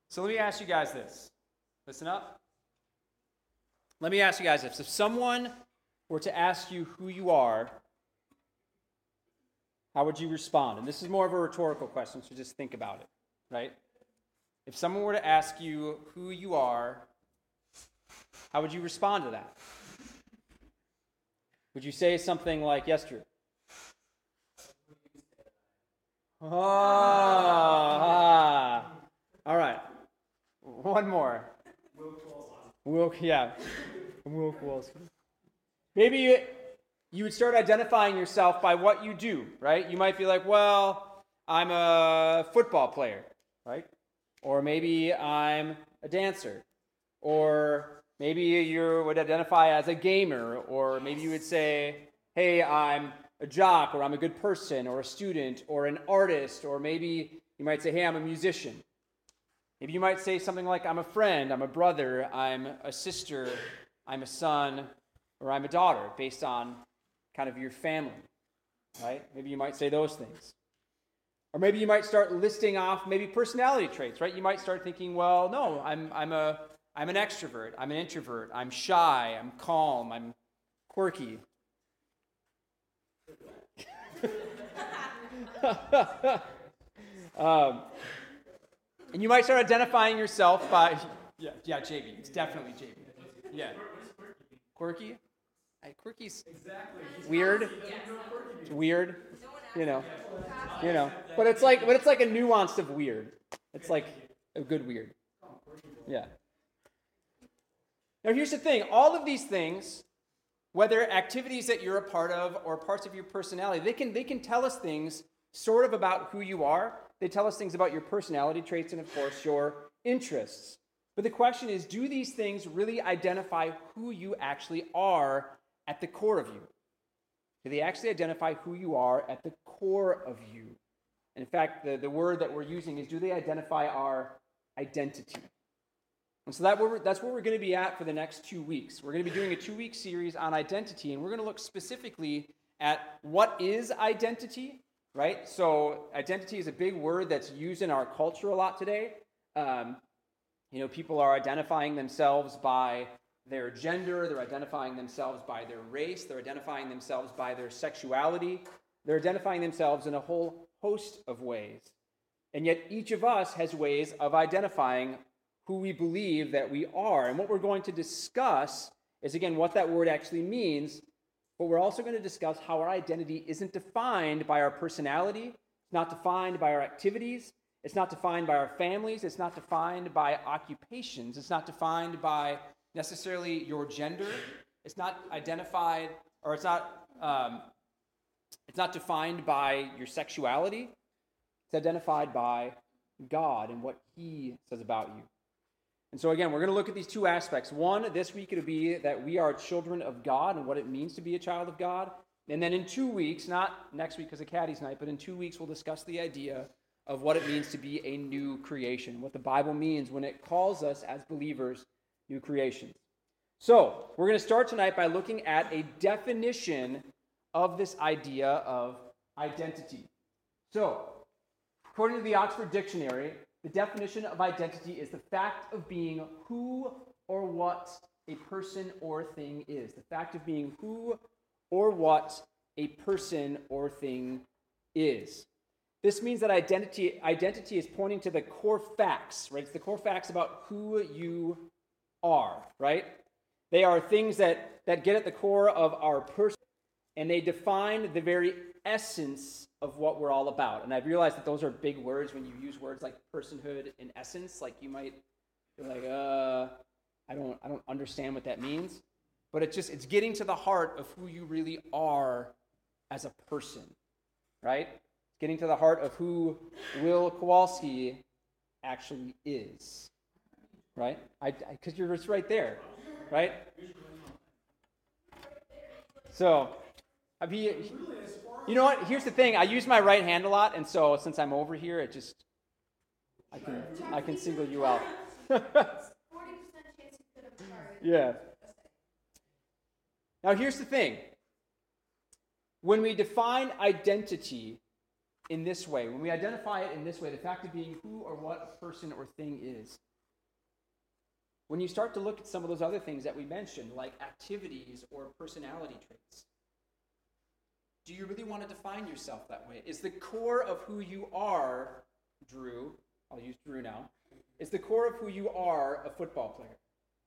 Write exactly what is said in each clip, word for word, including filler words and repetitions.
So let me ask you guys this. Listen up. Let me ask you guys this. If someone were to ask you who you are, how would you respond? And this is more of a rhetorical question, so just think about it, right? If someone were to ask you who you are, how would you respond to that? Would you say something like, yes, Drew? Ah, ah. All right. One more. Will, yeah. Will Kowalski. Maybe you, you would start identifying yourself by what you do, right? You might be like, well, I'm a football player, right? Or maybe I'm a dancer. Or maybe you would identify as a gamer. Or maybe you would say, hey, I'm a jock, or I'm a good person, or a student, or an artist. Or maybe you might say, hey, I'm a musician. Maybe you might say something like, I'm a friend, I'm a brother, I'm a sister, I'm a son, or I'm a daughter, based on kind of your family, right? Maybe you might say those things. Or maybe you might start listing off maybe personality traits, right? You might start thinking, well, no, I'm I'm a I'm an extrovert, I'm an introvert, I'm shy, I'm calm, I'm quirky. um, and you might start identifying yourself by, yeah, yeah, J B. It's definitely J B. Yeah. Quirky? I, quirky's weird. It's weird, you know. You know. But it's like, but it's like a nuance of weird. It's like a good weird. Yeah. Now here's the thing. All of these things, whether activities that you're a part of or parts of your personality, they can they can tell us things sort of about who you are. They tell us things about your personality traits and, of course, your interests. But the question is, do these things really identify who you actually are at the core of you? Do they actually identify who you are at the core of you? And in fact, the, the word that we're using is, do they identify our identity? And so that we're, that's where we're going to be at for the next two weeks. We're going to be doing a two-week series on identity, and we're going to look specifically at what is identity, right? So identity is a big word that's used in our culture a lot today. Um, you know, people are identifying themselves by their gender, they're identifying themselves by their race, they're identifying themselves by their sexuality, they're identifying themselves in a whole host of ways. And yet each of us has ways of identifying who we believe that we are. And what we're going to discuss is, again, what that word actually means, but we're also going to discuss how our identity isn't defined by our personality, it's not defined by our activities, it's not defined by our families, it's not defined by occupations, it's not defined by necessarily your gender, it's not identified, or it's not, um, it's not defined by your sexuality, it's identified by God and what He says about you. And so again, we're going to look at these two aspects. One, this week it'll be that we are children of God and what it means to be a child of God. And then in two weeks, not next week because of Caddy's night, but in two weeks we'll discuss the idea of what it means to be a new creation, what the Bible means when it calls us as believers new creations. So we're going to start tonight by looking at a definition of this idea of identity. So, according to the Oxford Dictionary, the definition of identity is the fact of being who or what a person or thing is. The fact of being who or what a person or thing is. This means that identity, identity is pointing to the core facts, right? It's the core facts about who you are, right? They are things that, that get at the core of our person, and they define the very essence of what we're all about. And I've realized that those are big words when you use words like personhood and essence. Like you might be like, uh, I don't, I don't understand what that means. But it's just, it's getting to the heart of who you really are as a person, right? It's getting to the heart of who Will Kowalski actually is, right? I, because you're just right there, right? So, I'd be, you know what? Here's the thing. I use my right hand a lot, and so since I'm over here, it just, I can, I can single you out. Yeah. Now, here's the thing. When we define identity, in this way, when we identify it in this way, the fact of being who or what a person or thing is, when you start to look at some of those other things that we mentioned, like activities or personality traits, do you really want to define yourself that way? Is the core of who you are, Drew, I'll use Drew now, is the core of who you are a football player?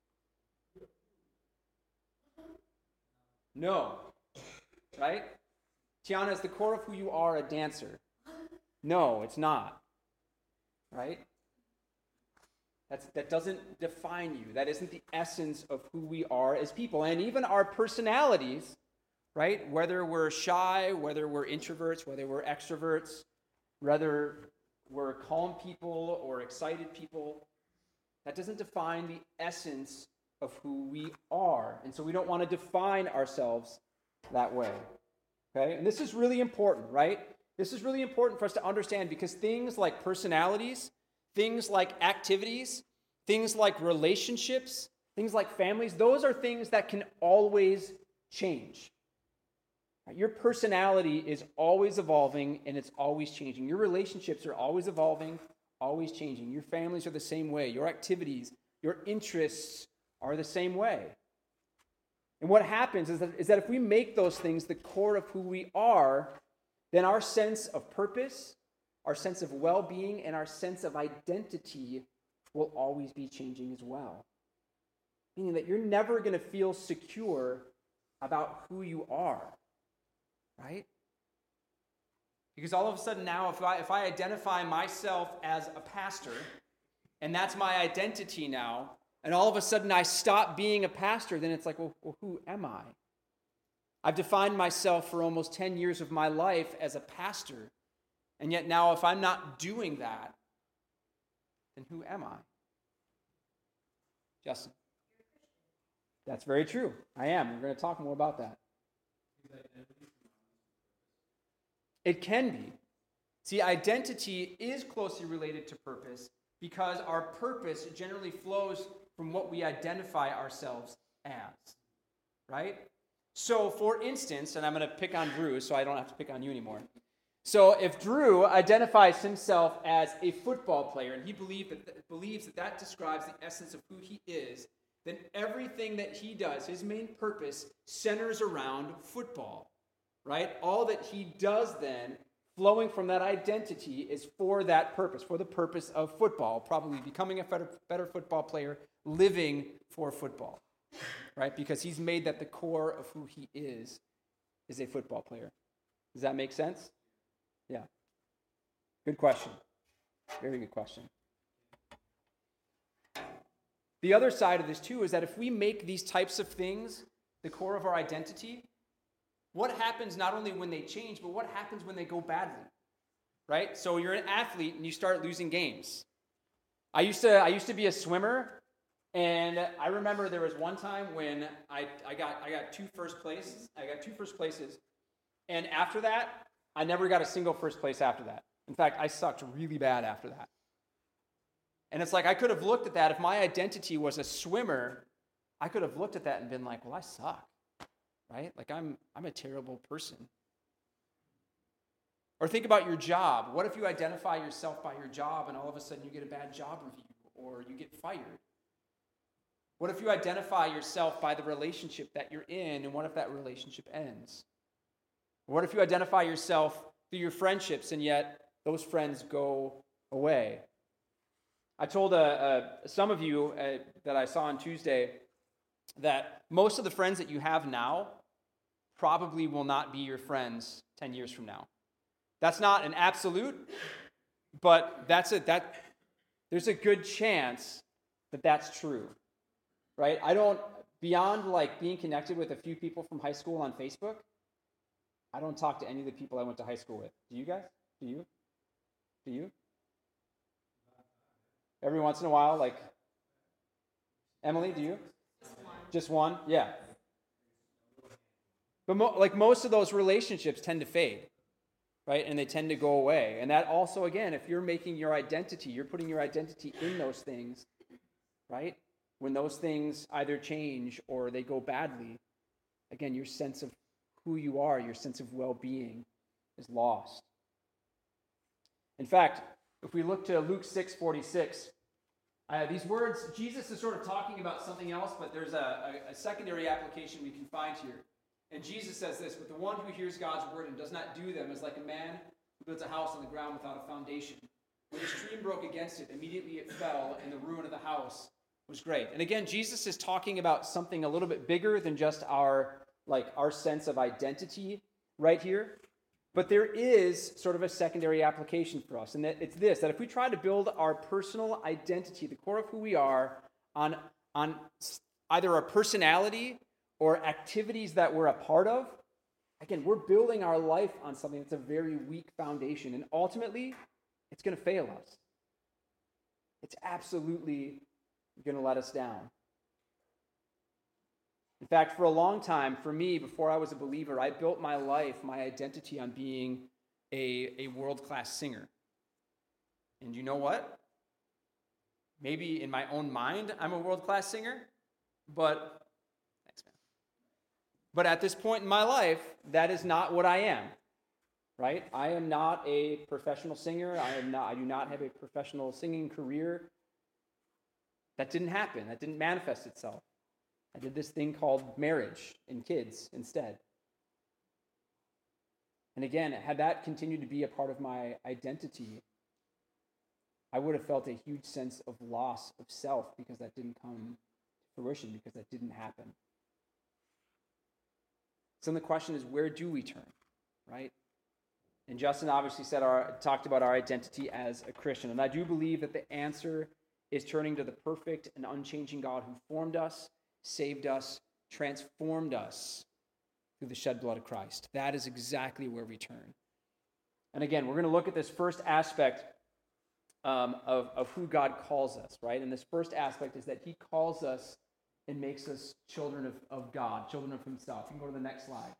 No. Right? Tiana, is the core of who you are a dancer? No, it's not. Right? That's, that doesn't define you. That isn't the essence of who we are as people. And even our personalities, right? Whether we're shy, whether we're introverts, whether we're extroverts, whether we're calm people or excited people, that doesn't define the essence of who we are. And so we don't want to define ourselves that way. Okay? And this is really important, right? This is really important for us to understand because things like personalities, things like activities, things like relationships, things like families, those are things that can always change. Your personality is always evolving and it's always changing. Your relationships are always evolving, always changing. Your families are the same way. Your activities, your interests are the same way. And what happens is that, is that if we make those things the core of who we are, then our sense of purpose, our sense of well-being, and our sense of identity will always be changing as well. Meaning that you're never going to feel secure about who you are, right? Because all of a sudden now, if I, if I identify myself as a pastor, and that's my identity now, and all of a sudden I stop being a pastor, then it's like, well, well, who am I? I've defined myself for almost ten years of my life as a pastor, and yet now if I'm not doing that, then who am I? Justin. That's very true. I am. We're going to talk more about that. It can be. See, identity is closely related to purpose because our purpose generally flows from what we identify ourselves as, right? So, for instance, and I'm going to pick on Drew so I don't have to pick on you anymore. So, if Drew identifies himself as a football player and he believe that, believes that that describes the essence of who he is, then everything that he does, his main purpose, centers around football, right? All that he does then, flowing from that identity, is for that purpose, for the purpose of football, probably becoming a better, better football player, living for football, right? Because he's made that the core of who he is, is a football player. Does that make sense? Yeah. Good question. Very good question. The other side of this, too, is that if we make these types of things the core of our identity, what happens not only when they change, but what happens when they go badly, right? So you're an athlete and you start losing games. I used to I used to be a swimmer, and I remember there was one time when I, I got I got two first places. I got two first places, and after that, I never got a single first place after that. In fact, I sucked really bad after that. And it's like I could have looked at that if my identity was a swimmer. I could have looked at that and been like, well, I suck. Right? Like I'm I'm a terrible person. Or think about your job. What if you identify yourself by your job and all of a sudden you get a bad job review or you get fired? What if you identify yourself by the relationship that you're in and what if that relationship ends? What if you identify yourself through your friendships and yet those friends go away? I told uh, uh, some of you uh, that I saw on Tuesday that most of the friends that you have now probably will not be your friends ten years from now. That's not an absolute, but that's a, that there's a good chance that that's true, right? I don't, beyond like being connected with a few people from high school on Facebook, I don't talk to any of the people I went to high school with. Do you guys? Do you? Do you? Every once in a while, like, Emily, do you? Just one. Just one? Yeah. But mo- like most of those relationships tend to fade, right? And they tend to go away. And that also, again, if you're making your identity, you're putting your identity in those things, right? When those things either change or they go badly, again, your sense of who you are, your sense of well-being is lost. In fact, if we look to Luke six forty-six, uh, these words, Jesus is sort of talking about something else, but there's a, a, a secondary application we can find here. And Jesus says this, "But the one who hears God's word and does not do them is like a man who builds a house on the ground without a foundation. When the stream broke against it, immediately it fell, and the ruin of the house was great." And again, Jesus is talking about something a little bit bigger than just our, like, our sense of identity right here. But there is sort of a secondary application for us, and that it's this, that if we try to build our personal identity, the core of who we are, on, on either our personality or activities that we're a part of, again, we're building our life on something that's a very weak foundation, and ultimately, it's going to fail us. It's absolutely going to let us down. In fact, for a long time, for me, before I was a believer, I built my life, my identity on being a, a world-class singer. And you know what? Maybe in my own mind, I'm a world-class singer, but thanks, man. But at this point in my life, that is not what I am, right? I am not a professional singer. I am not. I do not have a professional singing career. That didn't happen. That didn't manifest itself. I did this thing called marriage and kids instead. And again, had that continued to be a part of my identity, I would have felt a huge sense of loss of self because that didn't come to fruition, because that didn't happen. So then the question is, where do we turn, right? And Justin obviously said our talked about our identity as a Christian. And I do believe that the answer is turning to the perfect and unchanging God who formed us, saved us, transformed us through the shed blood of Christ. That is exactly where we turn. And again, we're going to look at this first aspect um, of, of who God calls us, right? And this first aspect is that he calls us and makes us children of, of God, children of himself. You can go to the next slide.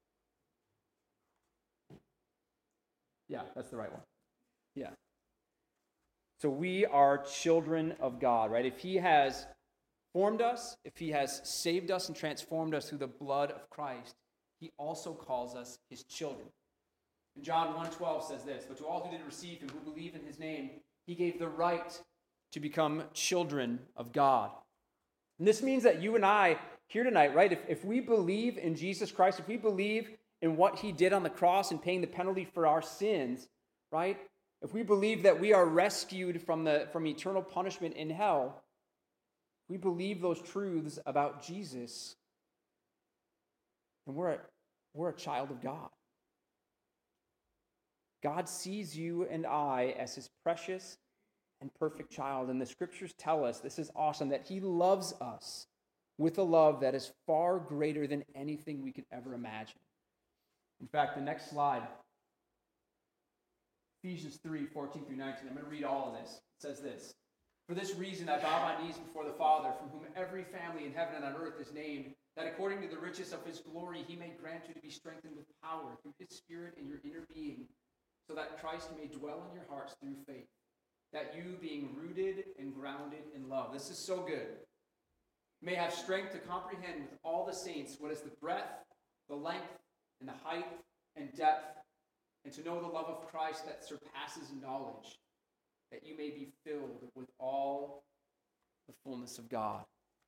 Yeah, that's the right one. Yeah. So we are children of God, right? If he has formed us, if he has saved us and transformed us through the blood of Christ, he also calls us his children. And John one twelve says this, "But to all who did receive him, who believe in his name, he gave the right to become children of God." And this means that you and I here tonight, right, if, if we believe in Jesus Christ, if we believe in what he did on the cross and paying the penalty for our sins, right, if we believe that we are rescued from the from eternal punishment in hell, we believe those truths about Jesus, and we're a, we're a child of God. God sees you and I as his precious and perfect child, and the scriptures tell us, this is awesome, that he loves us with a love that is far greater than anything we could ever imagine. In fact, the next slide, Ephesians three, fourteen through nineteen, I'm going to read all of this. It says this, "For this reason I bow my knees before the Father, from whom every family in heaven and on earth is named, that according to the riches of his glory he may grant you to be strengthened with power through his Spirit in your inner being, so that Christ may dwell in your hearts through faith, that you, being rooted and grounded in love." This is so good. "May have strength to comprehend with all the saints what is the breadth, the length, and the height and depth, and to know the love of Christ that surpasses knowledge, that you may be filled with all the fullness of God."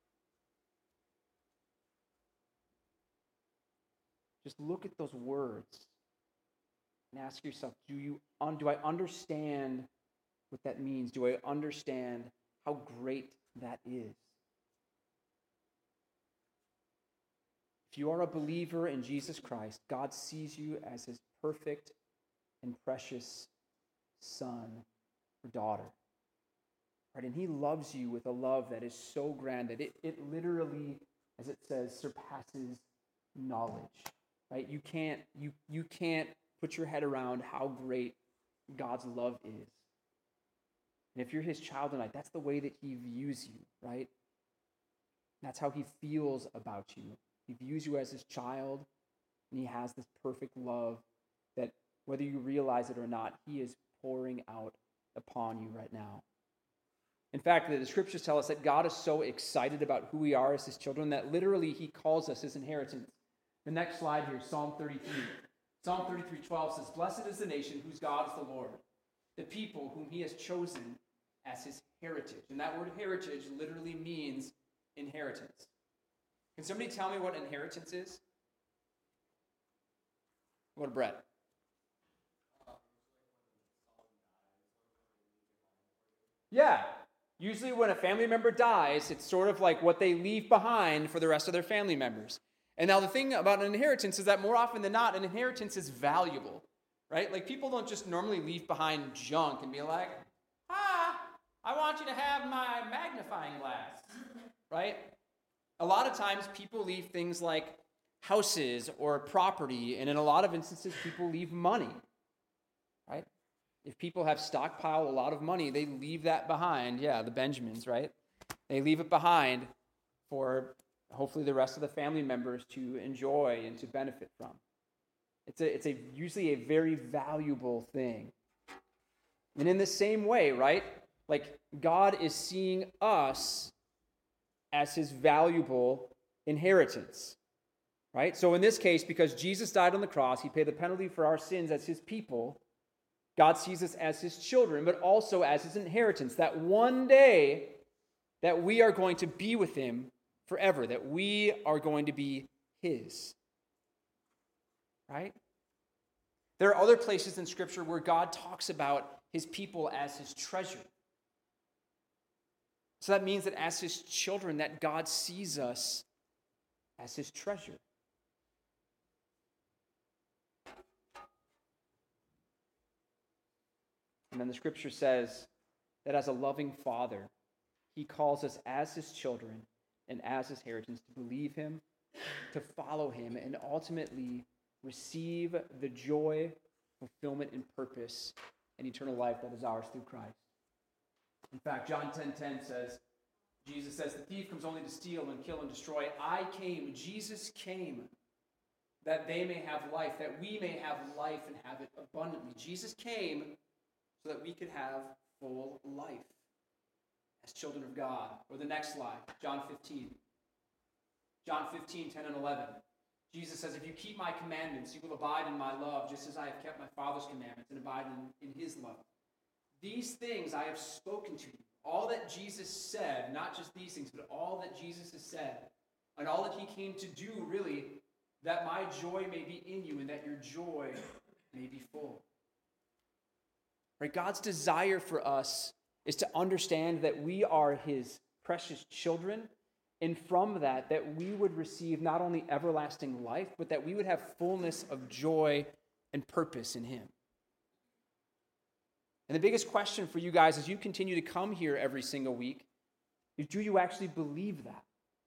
Just look at those words and ask yourself, do you un- do I understand what that means? Do I understand how great that is? If you are a believer in Jesus Christ, God sees you as his perfect and precious son or daughter. Right? And he loves you with a love that is so grand that it, it literally, as it says, surpasses knowledge. Right? You can't, you, you can't put your head around how great God's love is. And if you're his child tonight, that's the way that he views you, right? That's how he feels about you. He views you as his child, and he has this perfect love that, whether you realize it or not, he is pouring out upon you right now. In fact, the scriptures tell us that God is so excited about who we are as his children that literally he calls us his inheritance. The next slide here, Psalm thirty-three. Psalm thirty-three twelve says, "Blessed is the nation whose God is the Lord. the people whom he has chosen as his heritage. And that word heritage literally means inheritance. Can somebody tell me what inheritance is? What, Brett? Yeah. Usually when a family member dies, it's sort of like what they leave behind for the rest of their family members. And now the thing about an inheritance is that more often than not, an inheritance is valuable, right? Like people don't just normally leave behind junk and be like, ah, I want you to have my magnifying glass, right? A lot of times people leave things like houses or property, and in a lot of instances, people leave money, right? If people have stockpiled a lot of money, they leave that behind. Yeah, the Benjamins, right? They leave it behind for hopefully the rest of the family members to enjoy and to benefit from. It's a, it's a usually a very valuable thing. And in the same way, right? Like God is seeing us as his valuable inheritance, right? So in this case, because Jesus died on the cross, he paid the penalty for our sins as his people, God sees us as his children, but also as his inheritance, that one day that we are going to be with him forever, that we are going to be his, right? There are other places in Scripture where God talks about his people as his treasure. So that means that as his children, that God sees us as his treasure. And then the Scripture says that as a loving father, he calls us as his children and as his inheritance to believe him, to follow him, and ultimately receive the joy, fulfillment, and purpose and eternal life that is ours through Christ. In fact, John ten ten says, Jesus says, the thief comes only to steal and kill and destroy. I came, Jesus came, that they may have life, that we may have life and have it abundantly. Jesus came so that we could have full life as children of God. Or the next slide, John fifteen. John fifteen, ten and eleven. Jesus says, if you keep my commandments, you will abide in my love, just as I have kept my Father's commandments and abide in, in his love. These things I have spoken to you. All that Jesus said, not just these things, but all that Jesus has said, and all that he came to do, really, that my joy may be in you and that your joy may be full. Right? God's desire for us is to understand that we are his precious children, and from that, that we would receive not only everlasting life, but that we would have fullness of joy and purpose in him. And the biggest question for you guys as you continue to come here every single week is, do you actually believe that?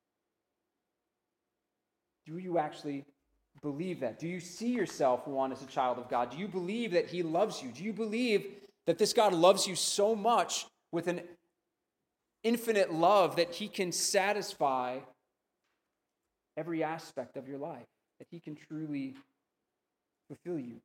Do you actually believe that? Do you see yourself, one, as a child of God? Do you believe that he loves you? Do you believe that this God loves you so much with an infinite love that he can satisfy every aspect of your life, that he can truly fulfill you?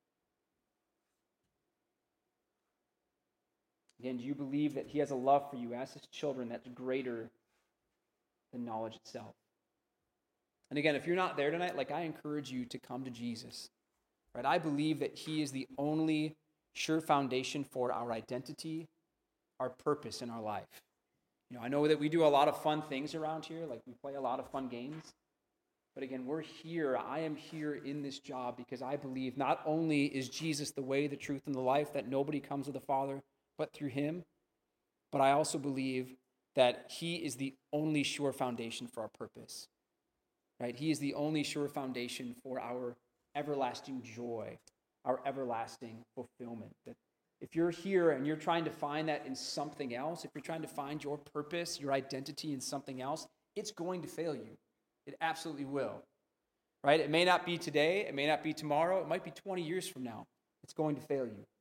Again, do you believe that he has a love for you as his children that's greater than knowledge itself? And again, if you're not there tonight, like I encourage you to come to Jesus. Right? I believe that he is the only sure foundation for our identity, our purpose in our life. You know, I know that we do a lot of fun things around here, like we play a lot of fun games. But again, we're here. I am here in this job because I believe not only is Jesus the way, the truth, and the life, that nobody comes to the Father but through him, but I also believe that he is the only sure foundation for our purpose. Right? He is the only sure foundation for our everlasting joy, our everlasting fulfillment. That if you're here and you're trying to find that in something else, if you're trying to find your purpose, your identity in something else, it's going to fail you. It absolutely will. Right? It may not be today, it may not be tomorrow, it might be twenty years from now. It's going to fail you.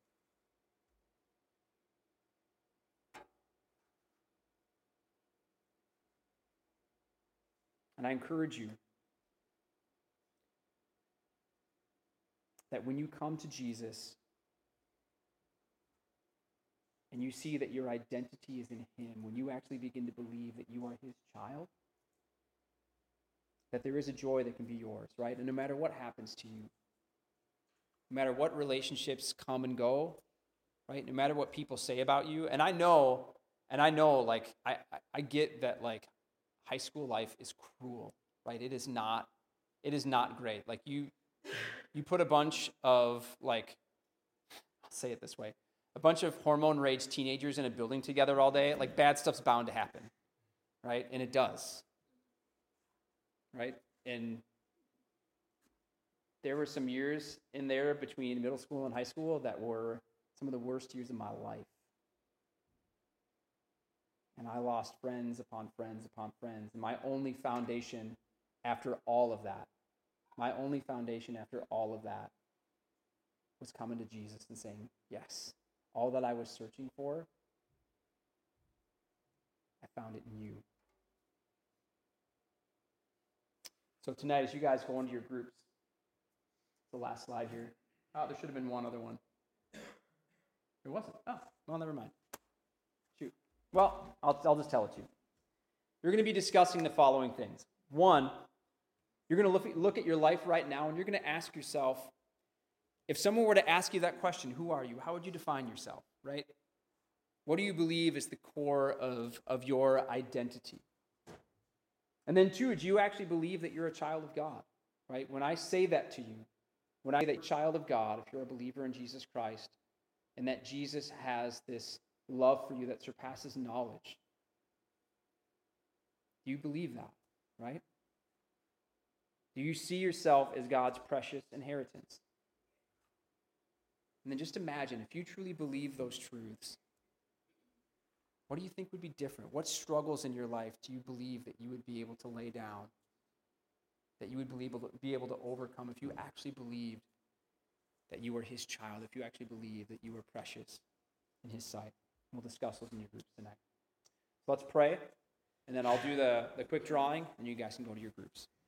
And I encourage you that when you come to Jesus and you see that your identity is in him, when you actually begin to believe that you are his child, that there is a joy that can be yours, right? And no matter what happens to you, no matter what relationships come and go, right? No matter what people say about you. And I know, and I know, like, I, I, I get that, like, high school life is cruel, right? It is not, it is not great. Like, you, you put a bunch of, like, I'll say it this way, a bunch of hormone-raged teenagers in a building together all day, like, bad stuff's bound to happen, right? And it does, right? And there were some years in there between middle school and high school that were some of the worst years of my life. And I lost friends upon friends upon friends. And my only foundation after all of that, my only foundation after all of that was coming to Jesus and saying, yes, all that I was searching for, I found it in you. So tonight, as you guys go into your groups, the last slide here. Oh, there should have been one other one. There wasn't. Oh, well, never mind. Shoot. Well, I'll, I'll just tell it to you. You're going to be discussing the following things. One, you're going to look at, look at your life right now, and you're going to ask yourself, if someone were to ask you that question, who are you? How would you define yourself, right? What do you believe is the core of, of your identity? And then two, do you actually believe that you're a child of God, right? When I say that to you, when I say that child of God, if you're a believer in Jesus Christ, and that Jesus has this love for you that surpasses knowledge, do you believe that, right? Do you see yourself as God's precious inheritance? And then just imagine, if you truly believe those truths, what do you think would be different? What struggles in your life do you believe that you would be able to lay down, that you would be able to, be able to overcome if you actually believed that you were his child, if you actually believed that you were precious in his sight? We'll discuss those in your groups tonight. So let's pray, and then I'll do the, the quick drawing, and you guys can go to your groups.